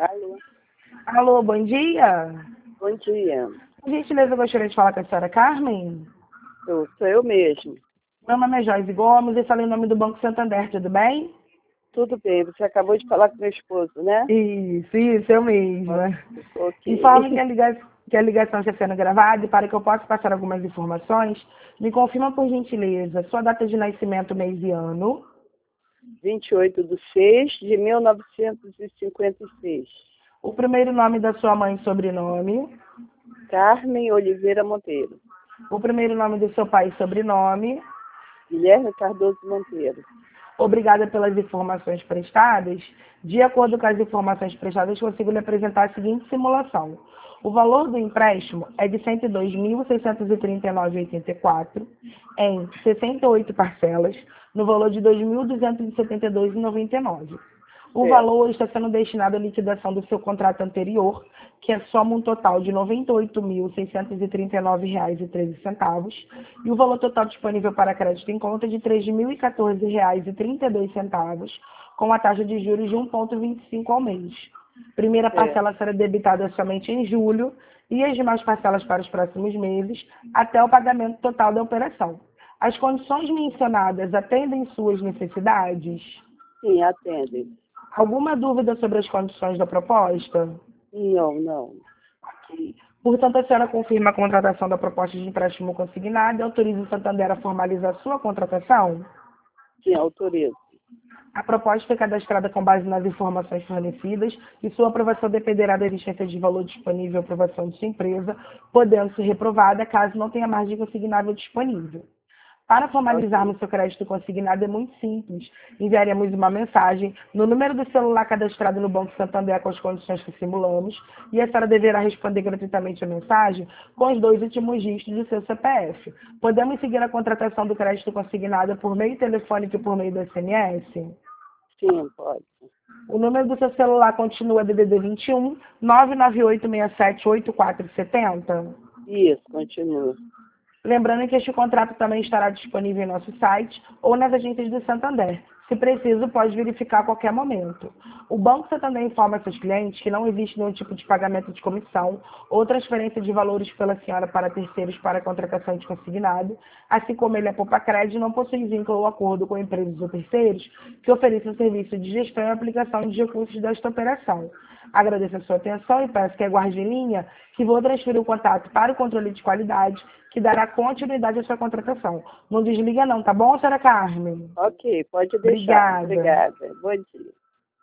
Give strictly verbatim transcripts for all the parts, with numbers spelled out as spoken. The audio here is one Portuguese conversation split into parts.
Alô? Alô, bom dia. Bom dia. Por gentileza, eu gostaria de falar com a senhora Carmen. Eu, sou eu mesmo. Meu nome é Joyce Gomes e falei em nome do Banco Santander, tudo bem? Tudo bem, você acabou de falar com meu esposo, né? Isso, isso, eu mesma. Ok. Informe que a ligação, que a ligação está sendo gravada e para que eu possa passar algumas informações, me confirma por gentileza sua data de nascimento, mês e ano, vinte e oito de seis de mil novecentos e cinquenta e seis. o primeiro nome da sua mãe e sobrenome, Carmen Oliveira Monteiro. o primeiro nome do seu pai e sobrenome. Guilherme Cardoso Monteiro. Obrigada pelas informações prestadas. De acordo com as informações prestadas, consigo lhe apresentar a seguinte simulação. O valor do empréstimo é de cento e dois mil, seiscentos e trinta e nove vírgula oitenta e quatro em sessenta e oito parcelas, no valor de dois mil duzentos e setenta e dois vírgula noventa e nove. O Certo. valor está sendo destinado à liquidação do seu contrato anterior, que é soma um total de noventa e oito mil, seiscentos e trinta e nove reais e treze centavos, e o valor total disponível para crédito em conta é de três mil e quatorze reais e trinta e dois centavos, com a taxa de juros de um vírgula vinte e cinco ao mês. Primeira Certo. parcela será debitada somente em julho e as demais parcelas para os próximos meses, até o pagamento total da operação. As condições mencionadas atendem suas necessidades? Sim, atendem. Alguma dúvida sobre as condições da proposta? Não, não. Portanto, a senhora confirma a contratação da proposta de empréstimo consignado e autoriza o Santander a formalizar sua contratação? Sim, autorizo. A proposta foi cadastrada com base nas informações fornecidas e sua aprovação dependerá da existência de valor disponível à aprovação de sua empresa, podendo ser reprovada caso não tenha margem consignável disponível. Para formalizarmos seu crédito consignado é muito simples. Enviaremos uma mensagem no número do celular cadastrado no Banco Santander com as condições que simulamos e a senhora deverá responder gratuitamente a mensagem com os dois últimos dígitos do seu C P F. Podemos seguir a contratação do crédito consignado por meio telefônico e por meio do S M S? Sim, pode. O número do seu celular continua D D D vinte e um, nove nove oito seis sete oito quatro sete zero? Isso, continua. Lembrando que este contrato também estará disponível em nosso site ou nas agências do Santander. Se preciso, pode verificar a qualquer momento. O Banco Santander informa seus clientes que não existe nenhum tipo de pagamento de comissão ou transferência de valores pela senhora para terceiros para a contratação de consignado, assim como ele é poupa crédito não possui vínculo ou acordo com empresas ou terceiros que ofereçam serviço de gestão e aplicação de recursos desta operação. Agradeço a sua atenção e peço que aguarde em linha que vou transferir o contato para o controle de qualidade, que dará continuidade à sua contratação. Não desliga não, tá bom, senhora Carmen? Ok, pode deixar. Obrigada. Obrigada. Bom dia.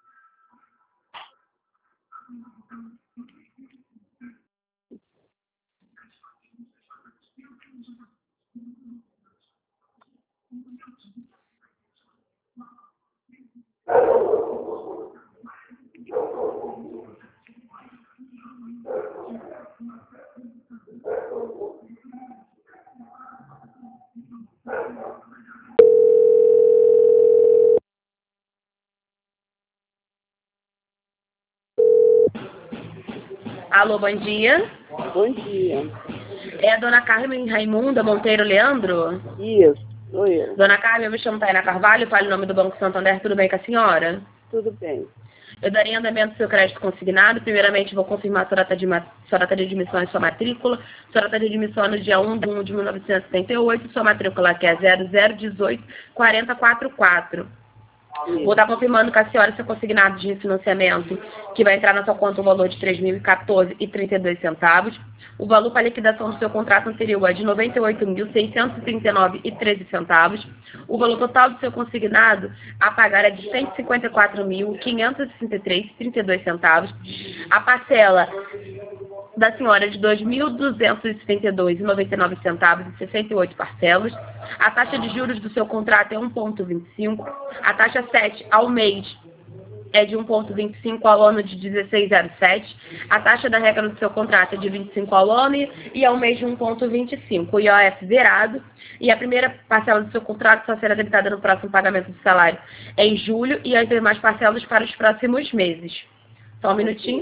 Alô, bom dia. Bom dia. É a dona Carmen Raimunda Monteiro Leandro? Isso, sou eu. Dona Carmen, eu me chamo Taina Carvalho, falo em nome do Banco Santander, tudo bem com a senhora? Tudo bem. Eu darei andamento ao seu crédito consignado. Primeiramente, vou confirmar sua data de, ma- sua data de admissão e sua matrícula. Sua data de admissão é no dia um de um de mil novecentos e setenta e oito, sua matrícula que é zero zero um oito quatro zero quatro quatro. Vou estar confirmando com a senhora seu consignado de refinanciamento, que vai entrar na sua conta o valor de três mil e quatorze reais e trinta e dois centavos. O valor para liquidação do seu contrato anterior é de noventa e oito mil, seiscentos e trinta e nove reais e treze centavos. O valor total do seu consignado a pagar é de cento e cinquenta e quatro mil, quinhentos e sessenta e três reais e trinta e dois centavos. A parcela da senhora é de dois mil duzentos e setenta e dois reais e noventa e nove centavos em sessenta e oito parcelas. A taxa de juros do seu contrato é um vírgula vinte e cinco. A taxa sete ao mês é de um vírgula vinte e cinco ao ano de dezesseis vírgula zero sete. A taxa da regra do seu contrato é de vinte e cinco ao ano e ao mês de um vírgula vinte e cinco. O I O F zerado. E a primeira parcela do seu contrato só será debitada no próximo pagamento do salário em julho e as demais parcelas para os próximos meses. Só um minutinho.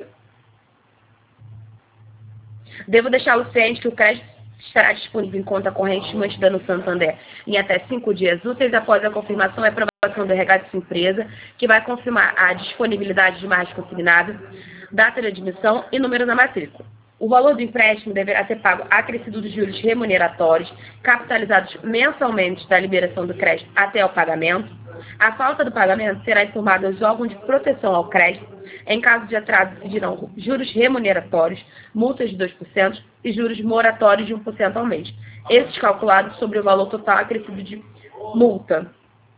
Devo deixá-lo ciente que o crédito estará disponível em conta corrente mantida no Santander em até cinco dias úteis após a confirmação e aprovação do R H de sua empresa, que vai confirmar a disponibilidade de margem consignada. data de admissão e número da matrícula. O valor do empréstimo deverá ser pago acrescido dos juros remuneratórios, capitalizados mensalmente da liberação do crédito até o pagamento. A falta do pagamento será informada aos órgãos de proteção ao crédito. Em caso de atraso, decidirão juros remuneratórios, multas de dois por cento e juros moratórios de um por cento ao mês. Esses calculados sobre o valor total acrescido de multa.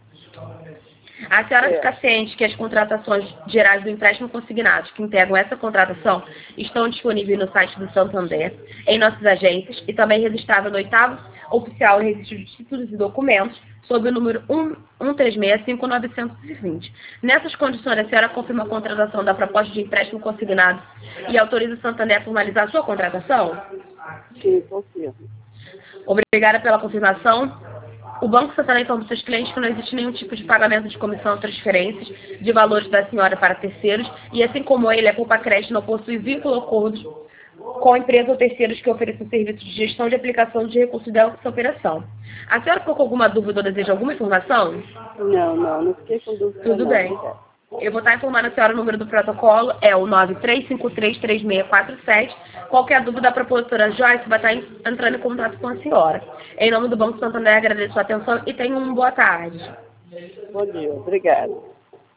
A senhora fica ciente que as contratações gerais do empréstimo consignados que integram essa contratação estão disponíveis no site do Santander, em nossas agências e também registradas no oitavo oficial registro de títulos e documentos, sob o número um um três seis cinco nove dois zero. Nessas condições, a senhora confirma a contratação da proposta de empréstimo consignado e autoriza o Santander a formalizar a sua contratação? Sim, confirmo. Obrigada pela confirmação. O Banco Santander informa aos seus clientes que não existe nenhum tipo de pagamento de comissão ou transferências de valores da senhora para terceiros e, assim como ele, a Poupa Crédito não possui vínculo ou acordos com empresas ou terceiros que ofereçam serviços de gestão de aplicação de recursos dessa operação. A senhora ficou com alguma dúvida ou deseja alguma informação? Não, não, não fiquei com dúvida. Tudo não. bem. Eu vou estar informando a senhora o número do protocolo, é o nove três cinco três três seis quatro sete. Qualquer dúvida, a propositora Joyce vai estar entrando em contato com a senhora. Em nome do Banco Santander, agradeço a atenção e tenha uma boa tarde. Bom dia, obrigada.